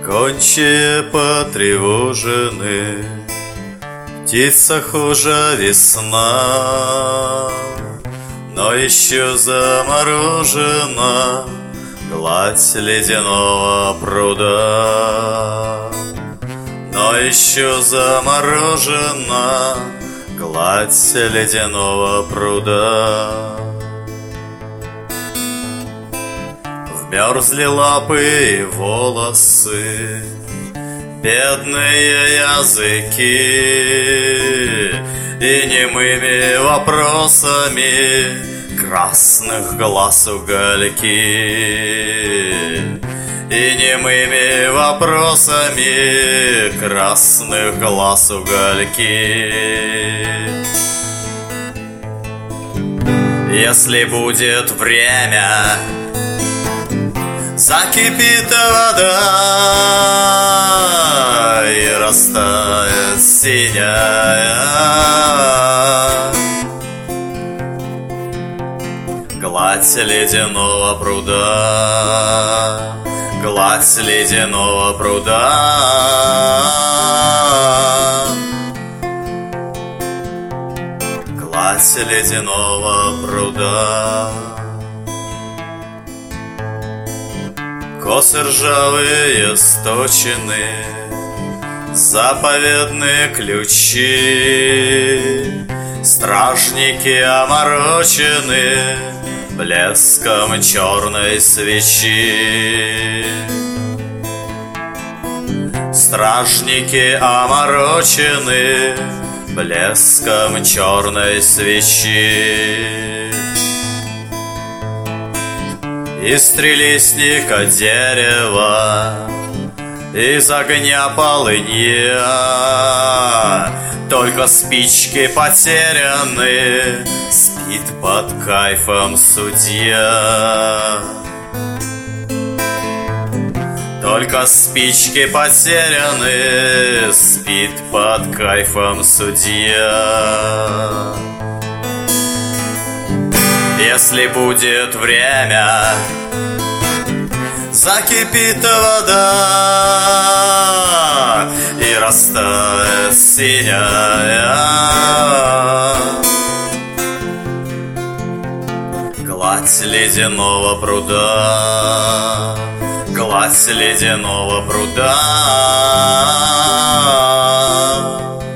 Гончие потревожены, птица хуже весна, но еще заморожена гладь ледяного пруда. Но еще заморожена гладь ледяного пруда. Вмерзли лапы и волосы, бедные языки, и немыми вопросами красных глаз угольки. И немыми вопросами красных глаз угольки. Если будет время, закипит вода и растает синяя гладь ледяного пруда. Гладь ледяного пруда. Гладь ледяного пруда. Косы ржавые сточены, заповедные ключи, стражники оморочены блеском черной свечи. Стражники оморочены блеском черной свечи. Из трилистника дерева, из огня полынья, только спички потеряны, спит под кайфом судья. Только спички потеряны, спит под кайфом судья. Если будет время, закипит вода и растает синяя гладь ледяного пруда. Гладь ледяного пруда.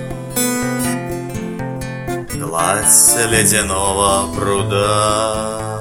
Гладь ледяного пруда.